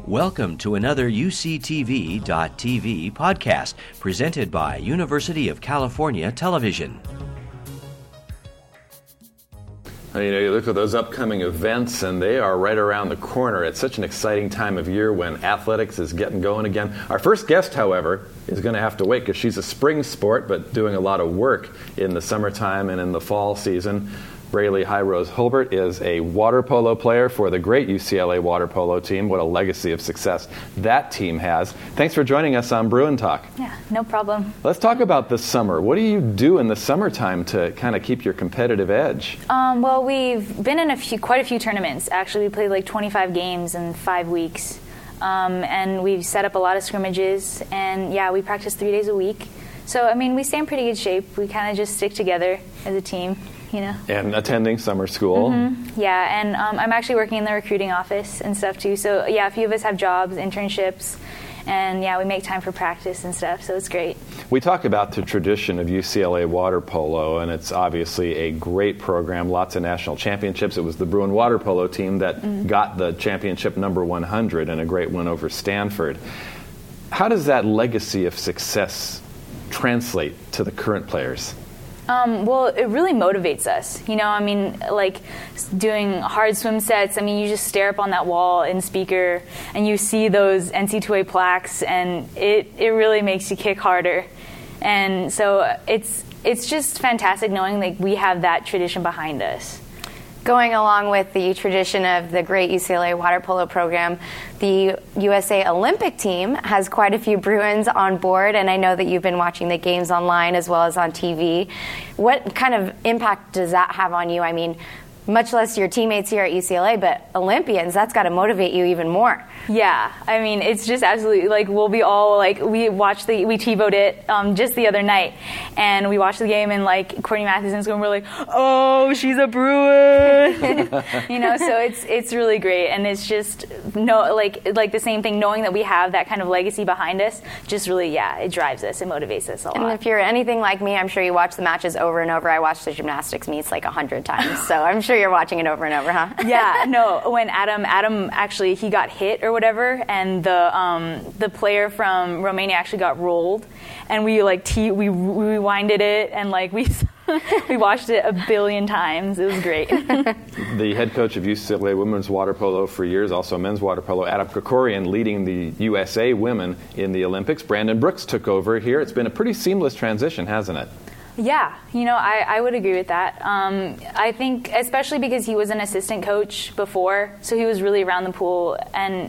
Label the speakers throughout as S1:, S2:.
S1: Welcome to another UCTV.tv podcast presented by University of California Television.
S2: You look at those upcoming events, and they are right around the corner. It's such an exciting time of year when athletics is getting going again. Our first guest, however, is going to have to wait because she's a spring sport, but doing a lot of work in the summertime and in the fall season. Braylee High-Rose Hulbert is a water polo player for the great UCLA water polo team. What a legacy of success that team has. Thanks for joining us on Bruin Talk.
S3: Yeah, no problem.
S2: Let's talk about the summer. What do you do in the summertime to kind of keep your competitive edge?
S3: Well, we've been in quite a few tournaments. Actually, we played like 25 games in 5 weeks. And we've set up a lot of scrimmages. And yeah, we practice 3 days a week. So, I mean, we stay in pretty good shape. We kind of just stick together as a team. You know. And
S2: attending summer school.
S3: Mm-hmm. Yeah, and I'm actually working in the recruiting office and stuff too. So yeah, a few of us have jobs, internships, and yeah, we make time for practice and stuff, so it's great.
S2: We talk about the tradition of UCLA water polo, and it's obviously a great program, lots of national championships. It was the Bruin water polo team that got the championship number 100 and a great win over Stanford. How does that legacy of success translate to the current players?
S3: Well, it really motivates us. You know, I mean, like doing hard swim sets, I mean, you just stare up on that wall in speaker and you see those NC2A plaques and it really makes you kick harder. And so it's just fantastic knowing like we have that tradition behind us.
S4: Going along with the tradition of the great UCLA water polo program, the USA Olympic team has quite a few Bruins on board, and I know that you've been watching the games online as well as on TV. What kind of impact does that have on you? I mean, much less your teammates here at UCLA, but Olympians, that's got to motivate you even more.
S3: Yeah, I mean, it's just absolutely, like, we'll be all, like, we TiVoed it just the other night, and we watched the game, and, like, Courtney Mathewson's going, we're like, oh, she's a Bruin! You know, so it's really great, and it's just, like the same thing, knowing that we have that kind of legacy behind us, just really, yeah, it drives us, it motivates us a lot.
S4: And if you're anything like me, I'm sure you watch the matches over and over. I watch the gymnastics meets like 100 times, so I'm sure you're watching it over and over, huh?
S3: Yeah, no, when Adam actually, he got hit or whatever, and the player from Romania actually got rolled, and we like we rewinded it, and like we watched it a billion times. It was great.
S2: The head coach of UCLA women's water polo for years, also men's water polo, Adam Krikorian, leading the USA women in the Olympics. Brandon Brooks took over here. It's been a pretty seamless transition, hasn't it?
S3: Yeah, you know, I would agree with that. I think especially because he was an assistant coach before, so he was really around the pool, and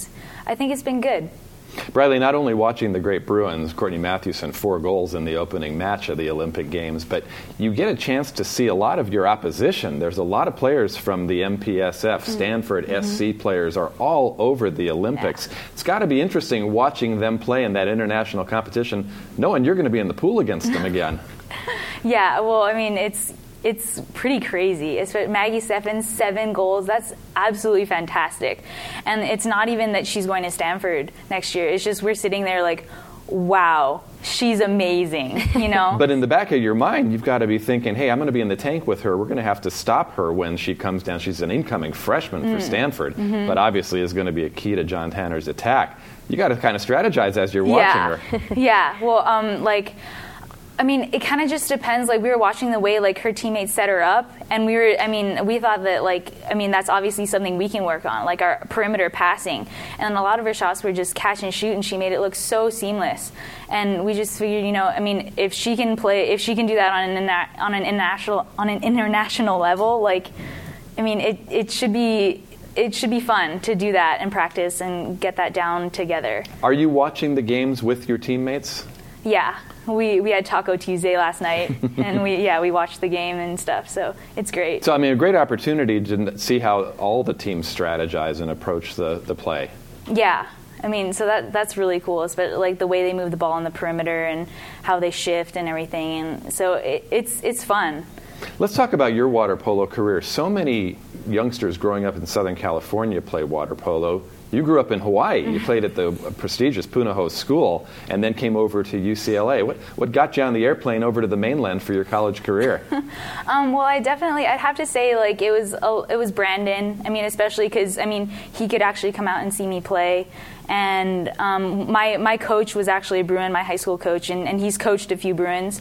S3: I think it's been good.
S2: Braylee, not only watching the great Bruins, Courtney Mathewson, 4 goals in the opening match of the Olympic Games, but you get a chance to see a lot of your opposition. There's a lot of players from the MPSF, Stanford, SC players are all over the Olympics. Yeah. It's got to be interesting watching them play in that international competition, knowing you're going to be in the pool against them again.
S3: Yeah, well, I mean, it's pretty crazy. Maggie Steffens, 7 goals. That's absolutely fantastic. And it's not even that she's going to Stanford next year. It's just we're sitting there like, wow, she's amazing, you know?
S2: But in the back of your mind, you've got to be thinking, hey, I'm going to be in the tank with her. We're going to have to stop her when she comes down. She's an incoming freshman for Stanford, but obviously is going to be a key to John Tanner's attack. You got to kind of strategize as you're watching her.
S3: Yeah, well, I mean, it kind of just depends. Like, we were watching the way, like, her teammates set her up, and we thought that, that's obviously something we can work on, like our perimeter passing. And a lot of her shots were just catch and shoot, and she made it look so seamless. And we just figured, you know, I mean, if she can do that on an international level, like, I mean, it should be fun to do that and practice and get that down together.
S2: Are you watching the games with your teammates?
S3: Yeah. We had Taco Tuesday last night, and we watched the game and stuff, so it's great.
S2: So, I mean, a great opportunity to see how all the teams strategize and approach the play.
S3: Yeah. I mean, so that's really cool, especially like the way they move the ball on the perimeter and how they shift and everything, and so it's fun.
S2: Let's talk about your water polo career. So many youngsters growing up in Southern California play water polo. You grew up in Hawaii. You played at the prestigious Punahou School and then came over to UCLA. What got you on the airplane over to the mainland for your college career?
S3: Well, I'd have to say, like, it was Brandon. I mean, especially because, I mean, he could actually come out and see me play. And my coach was actually a Bruin, my high school coach, and he's coached a few Bruins.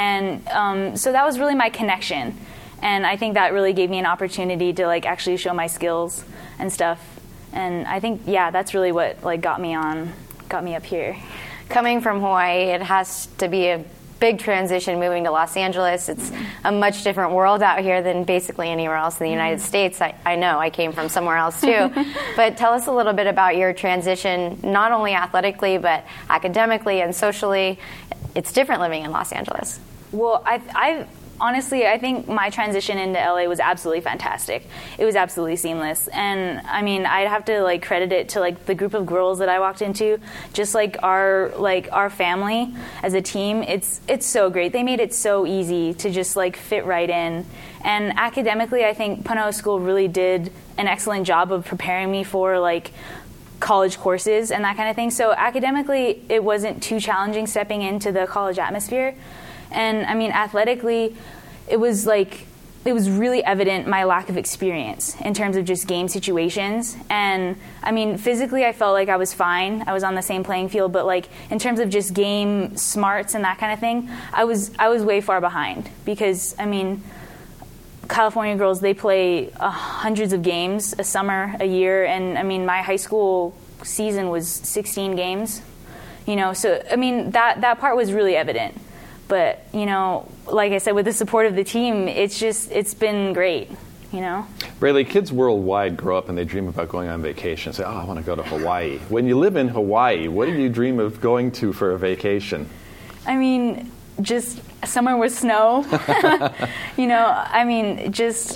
S3: And so that was really my connection. And I think that really gave me an opportunity to, like, actually show my skills and stuff. And I think, yeah, that's really what, like, got me up here.
S4: Coming from Hawaii, it has to be a big transition moving to Los Angeles. It's a much different world out here than basically anywhere else in the United States. I know, I came from somewhere else too. But tell us a little bit about your transition, not only athletically, but academically and socially. It's different living in Los Angeles.
S3: Well, honestly, I think my transition into LA was absolutely fantastic. It was absolutely seamless. And I mean, I'd have to, like, credit it to, like, the group of girls that I walked into, just like our family as a team. It's so great. They made it so easy to just, like, fit right in. And academically, I think Punahou School really did an excellent job of preparing me for, like, college courses and that kind of thing. So academically, it wasn't too challenging stepping into the college atmosphere. And I mean, athletically, it was really evident my lack of experience in terms of just game situations. And I mean, physically, I felt like I was fine. I was on the same playing field, but, like, in terms of just game smarts and that kind of thing, I was way far behind. Because I mean, California girls, they play hundreds of games a summer, a year, and I mean, my high school season was 16 games. You know, so I mean, that part was really evident. But, you know, like I said, with the support of the team, it's been great, you know?
S2: Braylee, kids worldwide grow up and they dream about going on vacation. Say, I want to go to Hawaii. When you live in Hawaii, what do you dream of going to for a vacation?
S3: I mean, just somewhere with snow. You know, I mean,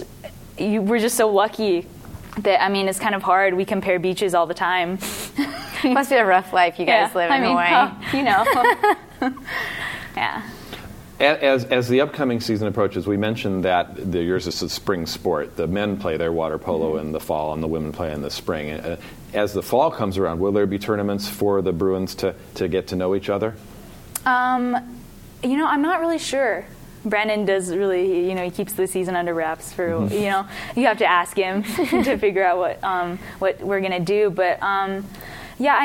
S3: we're just so lucky that, I mean, it's kind of hard. We compare beaches all the time.
S4: Must be a rough life you guys live in Hawaii.
S3: You know. Yeah.
S2: As the upcoming season approaches, we mentioned that yours is a spring sport. The men play their water polo in the fall, and the women play in the spring. As the fall comes around, will there be tournaments for the Bruins to get to know each other?
S3: You know, I'm not really sure. Brandon does really, you know, he keeps the season under wraps for, you know, you have to ask him to figure out what we're going to do. But, yeah,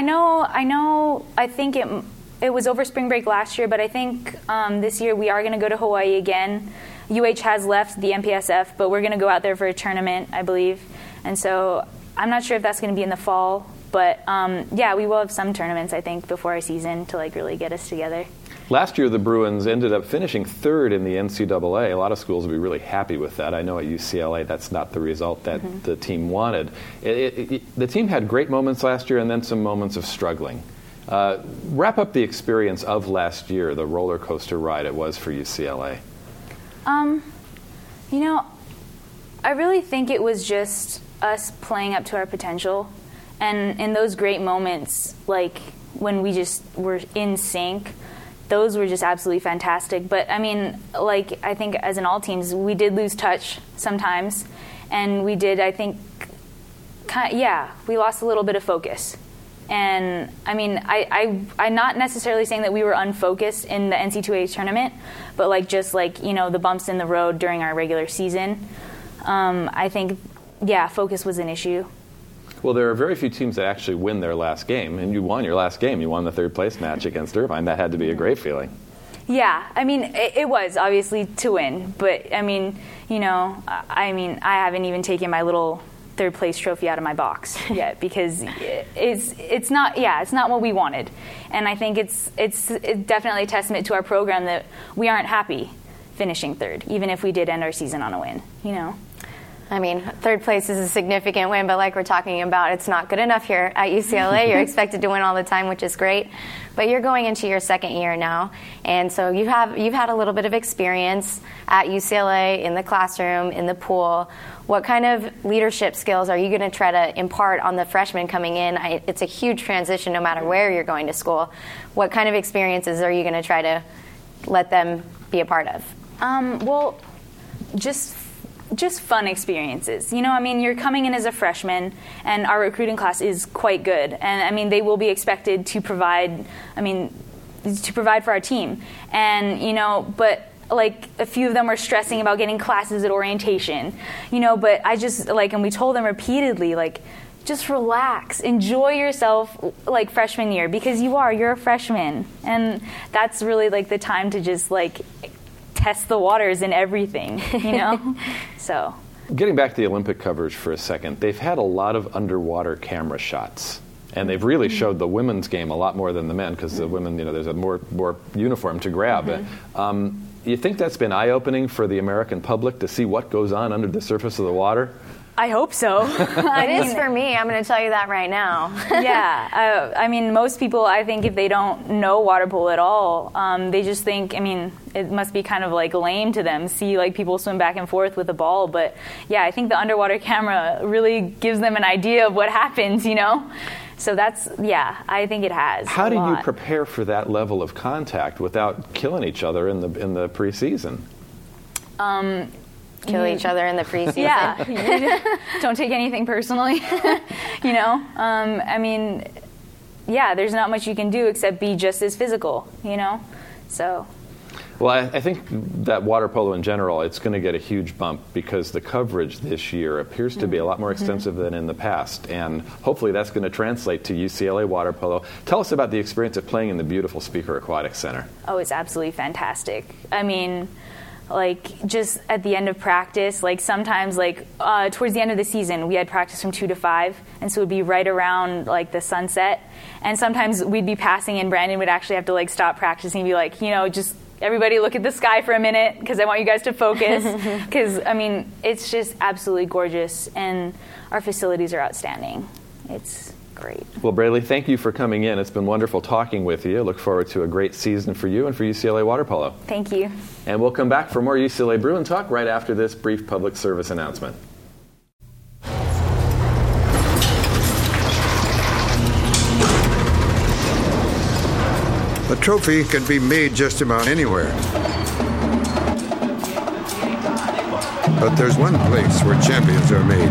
S3: I think it was over spring break last year, but I think this year we are going to go to Hawaii again. UH has left the MPSF, but we're going to go out there for a tournament, I believe. And so I'm not sure if that's going to be in the fall, but yeah, we will have some tournaments, I think, before our season to, like, really get us together.
S2: Last year, the Bruins ended up finishing third in the NCAA. A lot of schools will be really happy with that. I know at UCLA that's not the result that the team wanted. The team had great moments last year and then some moments of struggling. Wrap up the experience of last year, the roller coaster ride it was for UCLA.
S3: You know, I really think it was just us playing up to our potential. And in those great moments, like when we just were in sync, those were just absolutely fantastic. But I mean, like, I think as in all teams, we did lose touch sometimes. And we did, I think, we lost a little bit of focus. And I mean, I'm not necessarily saying that we were unfocused in the NC2A tournament, but like just like, you know, the bumps in the road during our regular season. I think, focus was an issue.
S2: Well, there are very few teams that actually win their last game, and you won your last game. You won the third place match against Irvine. That had to be a great feeling. Yeah,
S3: I mean, it was obviously to win, but I mean, you know, I haven't even taken my little third place trophy out of my box yet because it's not what we wanted, and I think it's definitely a testament to our program that we aren't happy finishing third, even if we did end our season on a win. You know.
S4: I mean, third place is a significant win, but like we're talking about, it's not good enough here at UCLA. You're expected to win all the time, which is great. But you're going into your second year now, and so you've had a little bit of experience at UCLA in the classroom, in the pool. What kind of leadership skills are you going to try to impart on the freshmen coming in? It's a huge transition no matter where you're going to school. What kind of experiences are you going to try to let them be a part of?
S3: Well, just just fun experiences. I mean, you're coming in as a freshman, and our recruiting class is quite good. And I mean, they will be expected to provide for our team. And, but like a few of them were stressing about getting classes at orientation, but I just and we told them repeatedly, just relax, enjoy yourself freshman year, because you're a freshman. And that's really the time to just test the waters and everything, So.
S2: Getting back to the Olympic coverage for a second, they've had a lot of underwater camera shots. And they've really showed the women's game a lot more than the men, because the women, there's a more uniform to grab. You think that's been eye-opening for the American public to see what goes on under the surface of the water?
S3: I hope so.
S4: It is for me. I'm going to tell you that right now.
S3: Yeah. I mean, most people, I think, if they don't know water polo at all, they just think, it must be kind of lame to them, see people swim back and forth with a ball. But yeah, I think the underwater camera really gives them an idea of what happens, So I think it has.
S2: How do you prepare for that level of contact without killing each other in the preseason?
S4: Kill each other in the preseason.
S3: Yeah. Don't take anything personally. There's not much you can do except be just as physical, So.
S2: Well, I think that water polo in general, it's going to get a huge bump because the coverage this year appears to be a lot more extensive than in the past. And hopefully that's going to translate to UCLA water polo. Tell us about the experience of playing in the beautiful Speaker Aquatic Center.
S3: Oh, it's absolutely fantastic. I mean, just at the end of practice, sometimes, towards the end of the season, we had practice from 2 to 5, and so it would be right around, the sunset. And sometimes we'd be passing, and Brandon would actually have to, stop practicing and be just everybody look at the sky for a minute, because I want you guys to focus. Because, it's just absolutely gorgeous, and our facilities are outstanding. It's great.
S2: Well, Braley, thank you for coming in. It's been wonderful talking with you. I look forward to a great season for you and for UCLA water polo.
S3: Thank you.
S2: And we'll come back for more UCLA Bruin Talk right after this brief public service announcement.
S5: A trophy can be made just about anywhere. But there's one place where champions are made.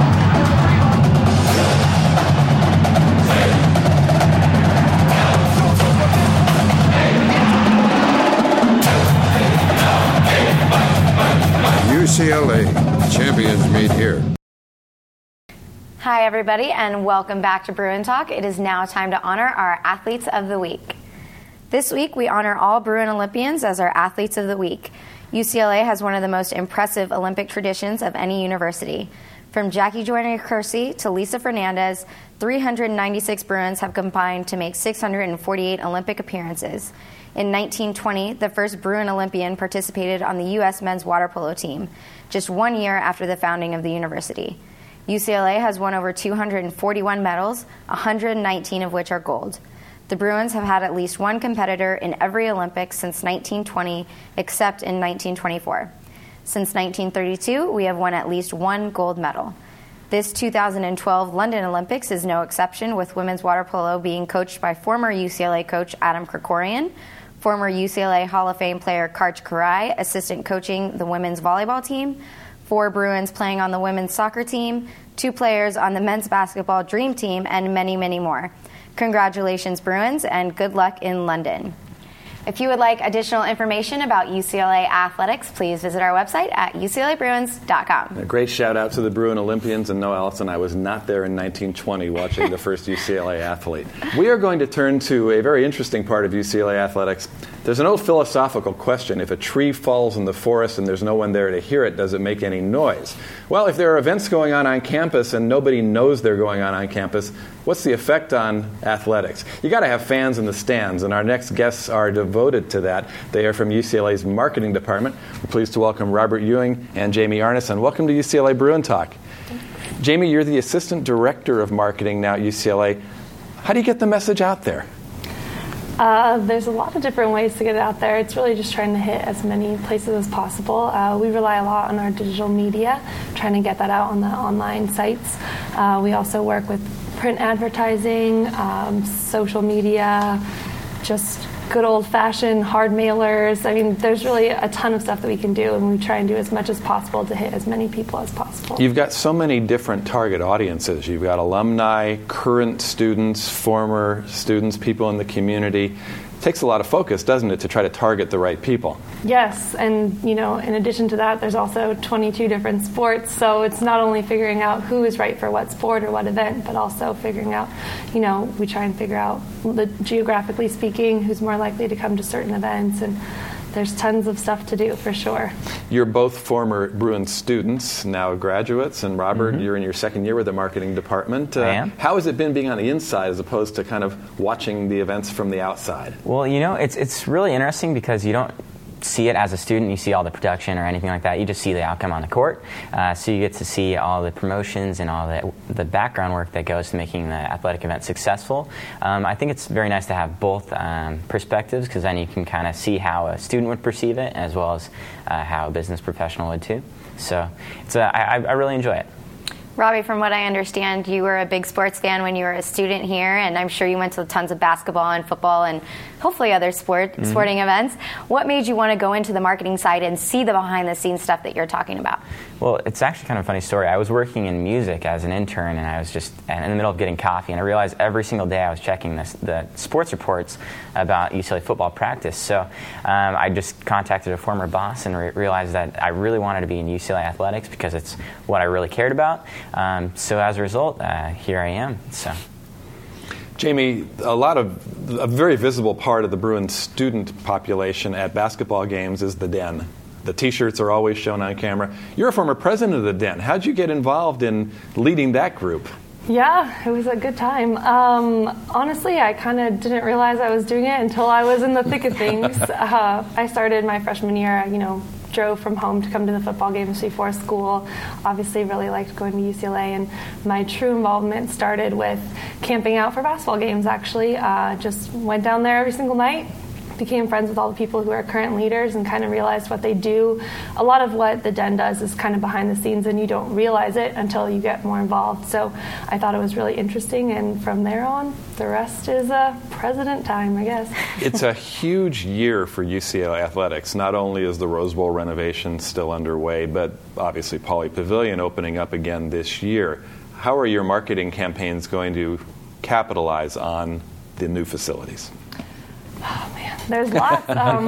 S5: UCLA, champions meet here.
S4: Hi, everybody, and welcome back to Bruin Talk. It is now time to honor our Athletes of the Week. This week, we honor all Bruin Olympians as our Athletes of the Week. UCLA has one of the most impressive Olympic traditions of any university. From Jackie Joyner-Kersee to Lisa Fernandez, 396 Bruins have combined to make 648 Olympic appearances. In 1920, the first Bruin Olympian participated on the U.S. men's water polo team, just 1 year after the founding of the university. UCLA has won over 241 medals, 119 of which are gold. The Bruins have had at least one competitor in every Olympics since 1920, except in 1924. Since 1932, we have won at least one gold medal. This 2012 London Olympics is no exception, with women's water polo being coached by former UCLA coach Adam Krikorian, former UCLA Hall of Fame player Karch Kiraly, assistant coaching the women's volleyball team, 4 Bruins playing on the women's soccer team, 2 players on the men's basketball dream team, and many, many more. Congratulations, Bruins, and good luck in London. If you would like additional information about UCLA athletics, please visit our website at uclabruins.com.
S2: A great shout out to the Bruin Olympians. And no, Allison, I was not there in 1920 watching the first UCLA athlete. We are going to turn to a very interesting part of UCLA athletics. There's an old philosophical question. If a tree falls in the forest and there's no one there to hear it, does it make any noise? Well, if there are events going on campus and nobody knows they're going on campus, what's the effect on athletics? You got to have fans in the stands, and our next guests are devoted to that. They are from UCLA's marketing department. We're pleased to welcome Robert Ewing and Jamie Arneson. Welcome to UCLA Bruin Talk. Jamie, you're the assistant director of marketing now at UCLA. How do you get the message out there?
S6: There's a lot of different ways to get it out there. It's really just trying to hit as many places as possible. We rely a lot on our digital media, trying to get that out on the online sites. We also work with print advertising, social media, just good old-fashioned hard mailers. I mean, there's really a ton of stuff that we can do, and we try and do as much as possible to hit as many people as possible.
S2: You've got so many different target audiences. You've got alumni, current students, former students, people in the community. It takes a lot of focus, doesn't it, to try to target the right people?
S6: Yes, and in addition to that, there's also 22 different sports, so it's not only figuring out who is right for what sport or what event, but also figuring out, we try and figure out, geographically speaking, who's more likely to come to certain events, and there's tons of stuff to do, for sure.
S2: You're both former Bruins students, now graduates, and Robert, you're in your second year with the marketing department.
S7: I am.
S2: How has it been being on the inside as opposed to kind of watching the events from the outside?
S7: Well, it's really interesting because you don't see it as a student. You see all the production or anything like that. You just see the outcome on the court. So you get to see all the promotions and all the background work that goes to making the athletic event successful. I think it's very nice to have both perspectives, because then you can kind of see how a student would perceive it as well as how a business professional would too. So I really enjoy it.
S4: Robbie, from what I understand, you were a big sports fan when you were a student here, and I'm sure you went to tons of basketball and football and hopefully other sporting events. What made you want to go into the marketing side and see the behind-the-scenes stuff that you're talking about?
S7: Well, it's actually kind of a funny story. I was working in music as an intern, and I was just in the middle of getting coffee, and I realized every single day I was checking the sports reports about UCLA football practice. So I just contacted a former boss and realized that I really wanted to be in UCLA athletics because it's what I really cared about. So as a result, here I am. So,
S2: Jamie, a very visible part of the Bruins student population at basketball games is the Den. The T-shirts are always shown on camera. You're a former president of the Den. How'd you get involved in leading that group?
S6: Yeah, it was a good time. Honestly, I kind of didn't realize I was doing it until I was in the thick of things. I started my freshman year, drove from home to come to the football games before school. Obviously really liked going to UCLA, and my true involvement started with camping out for basketball games, actually. Just went down there every single night, became friends with all the people who are current leaders, and kind of realized what they do. A lot of what the Den does is kind of behind the scenes, and you don't realize it until you get more involved. So I thought it was really interesting, and from there on, the rest is president time, I guess.
S2: It's a huge year for UCLA athletics. Not only is the Rose Bowl renovation still underway, but obviously Pauley Pavilion opening up again this year. How are your marketing campaigns going to capitalize on the new facilities?
S6: Oh, man, there's lots.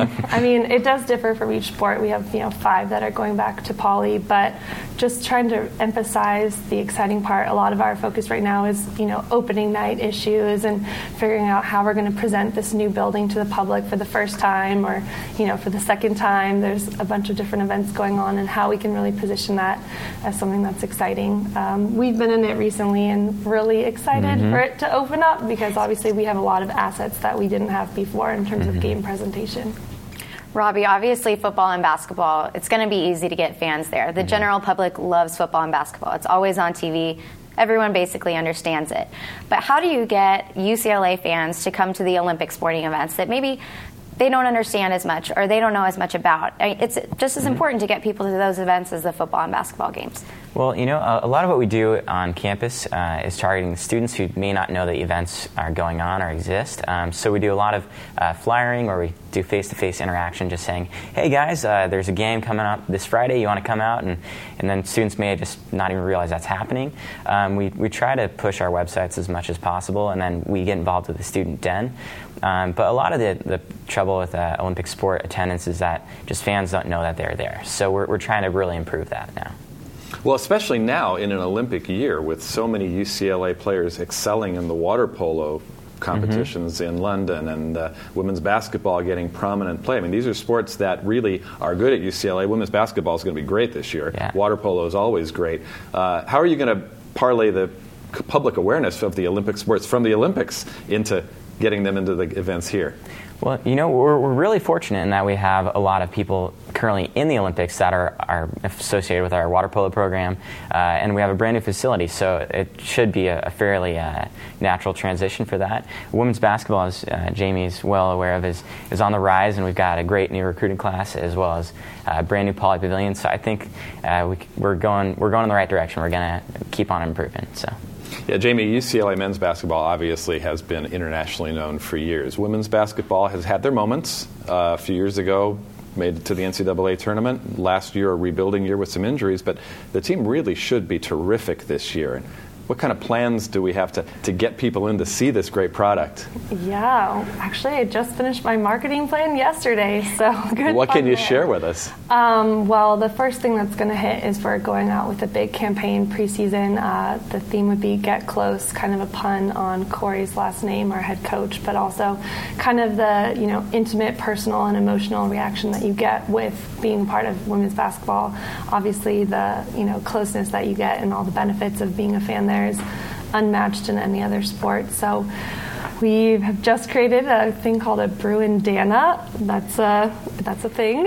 S6: It does differ from each sport. We have, 5 that are going back to Pauley, but just trying to emphasize the exciting part. A lot of our focus right now is, opening night issues and figuring out how we're going to present this new building to the public for the first time or, for the second time. There's a bunch of different events going on, and how we can really position that as something that's exciting. We've been in it recently and really excited for it to open up, because obviously we have a lot of assets that we didn't have before in terms of game presentation.
S4: Robbie, obviously football and basketball, it's going to be easy to get fans there. The general public loves football and basketball. It's always on TV. Everyone basically understands it. But how do you get UCLA fans to come to the Olympic sporting events that maybe they don't understand as much or they don't know as much about? It's just as important to get people to those events as the football and basketball games.
S7: Well, a lot of what we do on campus is targeting students who may not know that events are going on or exist. So we do a lot of flyering, or we do face-to-face interaction, just saying, hey guys, there's a game coming up this Friday, you want to come out? And then students may just not even realize that's happening. We try to push our websites as much as possible, and then we get involved with the student Den. But a lot of the trouble with Olympic sport attendance is that just fans don't know that they're there. So we're trying to really improve that now.
S2: Well, especially now in an Olympic year with so many UCLA players excelling in the water polo competitions in London, and women's basketball getting prominent play. I mean, these are sports that really are good at UCLA. Women's basketball is going to be great this year.
S7: Yeah.
S2: Water polo is always great. How are you going to parlay the public awareness of the Olympic sports from the Olympics into getting them into the events here?
S7: Well, we're really fortunate in that we have a lot of people currently in the Olympics that are associated with our water polo program, and we have a brand new facility, so it should be a fairly natural transition for that. Women's basketball, as Jamie is well aware of, is on the rise, and we've got a great new recruiting class as well as a brand new Pauley Pavilion. So I think we're going in the right direction. We're going to keep on improving. So.
S2: Yeah, Jamie, UCLA men's basketball obviously has been internationally known for years. Women's basketball has had their moments. A few years ago, made it to the NCAA tournament. Last year, a rebuilding year with some injuries, but the team really should be terrific this year. What kind of plans do we have to get people in to see this great product?
S6: Yeah, actually, I just finished my marketing plan yesterday, so good.
S2: What can you
S6: there.
S2: share with us?
S6: Well, the first thing that's going to hit is we're going out with a big campaign preseason. The theme would be Get Close, kind of a pun on Corey's last name, our head coach, but also kind of the intimate, personal, and emotional reaction that you get with being part of women's basketball. Obviously, the closeness that you get and all the benefits of being a fan there is unmatched in any other sport. So we have just created a thing called a Bruin-Dana. That's a thing.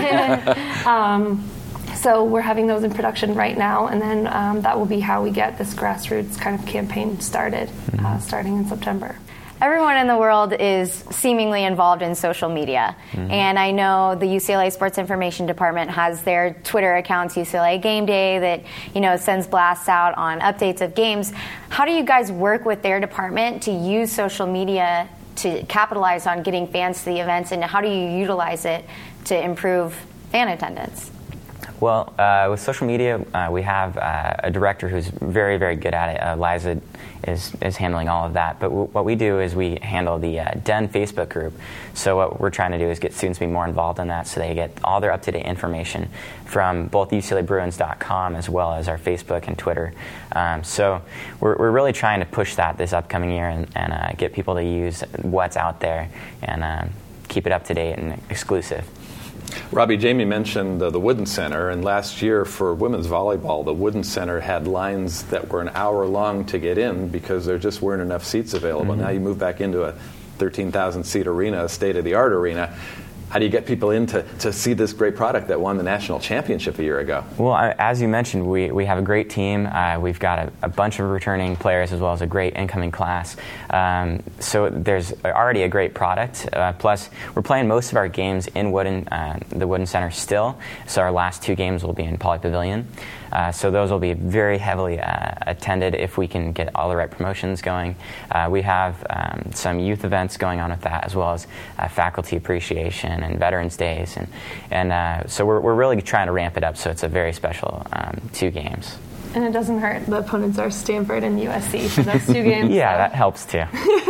S6: So we're having those in production right now, and then that will be how we get this grassroots kind of campaign started, starting in September.
S4: Everyone in the world is seemingly involved in social media. And I know the UCLA Sports Information Department has their Twitter accounts, UCLA Game Day, that sends blasts out on updates of games. How do you guys work with their department to use social media to capitalize on getting fans to the events, and how do you utilize it to improve fan attendance?
S7: Well, with social media, we have a director who's very, very good at it. Liza is handling all of that. But what we do is we handle the DEN Facebook group. So what we're trying to do is get students to be more involved in that so they get all their up-to-date information from both UCLABruins.com as well as our Facebook and Twitter. So we're really trying to push that this upcoming year and get people to use what's out there and keep it up-to-date and exclusive.
S2: Robbie, Jamie mentioned the Wooden Center, and last year for women's volleyball, the Wooden Center had lines that were an hour long to get in because there just weren't enough seats available. Now you move back into a 13,000-seat arena, a state-of-the-art arena. How do you get people in to see this great product that won the national championship a year ago?
S7: Well, as you mentioned, we have a great team. We've got a bunch of returning players as well as a great incoming class. So there's already a great product. Plus, we're playing most of our games in the Wooden Center still. So our last 2 games will be in Pauley Pavilion. So those will be very heavily attended if we can get all the right promotions going. We have some youth events going on with that, as well as faculty appreciation and Veterans Days. And so we're really trying to ramp it up so it's a very special 2 games.
S6: And it doesn't hurt. The opponents are Stanford and USC for those 2 games.
S7: Yeah, that helps too.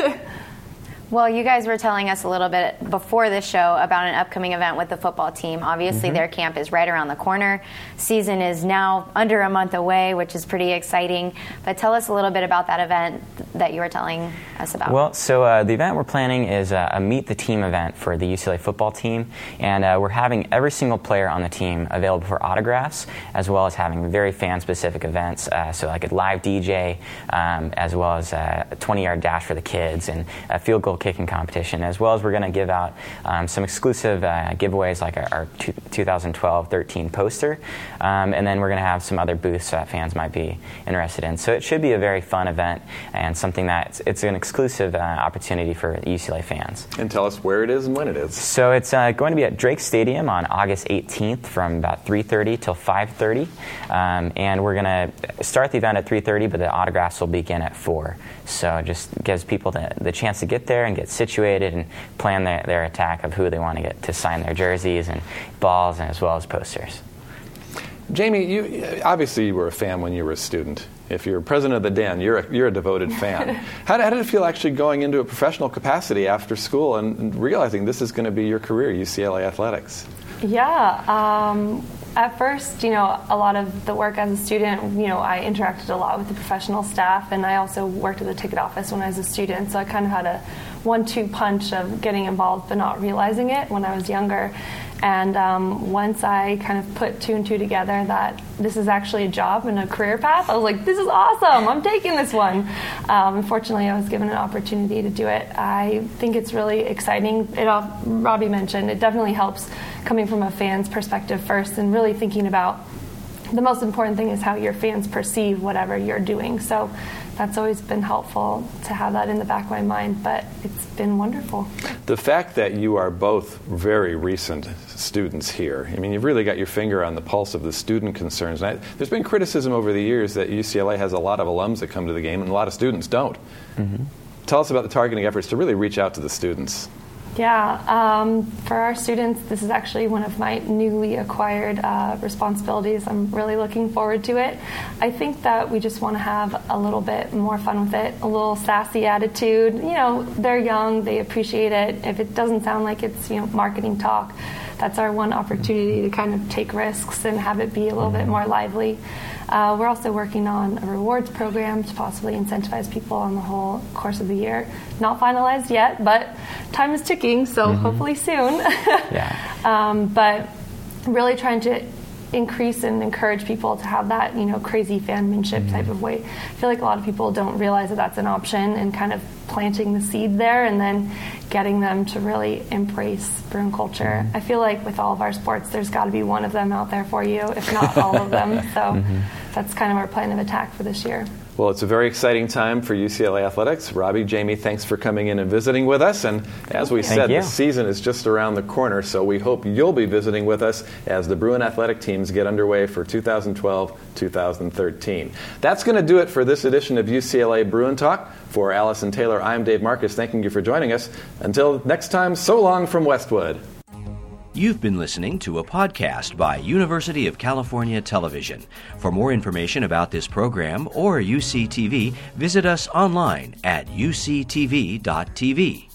S4: Well, you guys were telling us a little bit before this show about an upcoming event with the football team. Obviously, their camp is right around the corner. Season is now under a month away, which is pretty exciting. But tell us a little bit about that event that you were telling us about.
S7: Well, so the event we're planning is a Meet the Team event for the UCLA football team. And we're having every single player on the team available for autographs, as well as having very fan-specific events. So like a live DJ, as well as a 20-yard dash for the kids, and a field goal kicking competition, as well as we're going to give out some exclusive giveaways like our 2012-13 poster, and then we're going to have some other booths that fans might be interested in. So it should be a very fun event and something that it's an exclusive opportunity for UCLA fans.
S2: And tell us where it is and when it is.
S7: So it's going to be at Drake Stadium on August 18th from about 3:30 till 5:30, and we're going to start the event at 3:30, but the autographs will begin at 4. So it just gives people the chance to get there and get situated and plan their attack of who they want to get to sign their jerseys and balls, and as well as posters.
S2: Jamie, you were a fan when you were a student. If you're president of the Den, you're a devoted fan. How did it feel actually going into a professional capacity after school and realizing this is going to be your career, UCLA athletics?
S6: Yeah. At first, a lot of the work as a student, I interacted a lot with the professional staff, and I also worked at the ticket office when I was a student, so I kind of had a 1-2 punch of getting involved but not realizing it when I was younger. And once I kind of put 2 and 2 together that this is actually a job and a career path, I was like, this is awesome, I'm taking this one. Unfortunately, I was given an opportunity to do it. I think it's really exciting. Robbie mentioned, it definitely helps coming from a fan's perspective first and really thinking about the most important thing is how your fans perceive whatever you're doing. So that's always been helpful to have that in the back of my mind, but it's been wonderful.
S2: The fact that you are both very recent students here, I mean, you've really got your finger on the pulse of the student concerns. There's been criticism over the years that UCLA has a lot of alums that come to the game and a lot of students don't. Mm-hmm. Tell us about the targeting efforts to really reach out to the students.
S6: Yeah, for our students, this is actually one of my newly acquired responsibilities. I'm really looking forward to it. I think that we just want to have a little bit more fun with it, a little sassy attitude. You know, they're young, they appreciate it. If it doesn't sound like it's, marketing talk, that's our one opportunity to kind of take risks and have it be a little bit more lively. We're also working on a rewards program to possibly incentivize people on the whole course of the year. Not finalized yet, but time is ticking, so hopefully soon.
S7: Yeah.
S6: But really trying to increase and encourage people to have that, crazy fanmanship type of way. I feel like a lot of people don't realize that that's an option, and kind of planting the seed there and then getting them to really embrace Bruin culture. I feel like with all of our sports, there's got to be one of them out there for you, if not all of them. So that's kind of our plan of attack for this year.
S2: Well, it's a very exciting time for UCLA athletics. Robbie, Jamie, thanks for coming in and visiting with us. And as we said, the season is just around the corner, so we hope you'll be visiting with us as the Bruin athletic teams get underway for 2012-2013. That's going to do it for this edition of UCLA Bruin Talk. For Allison Taylor, I'm Dave Marcus, thanking you for joining us. Until next time, so long from Westwood.
S1: You've been listening to a podcast by University of California Television. For more information about this program or UCTV, visit us online at uctv.tv.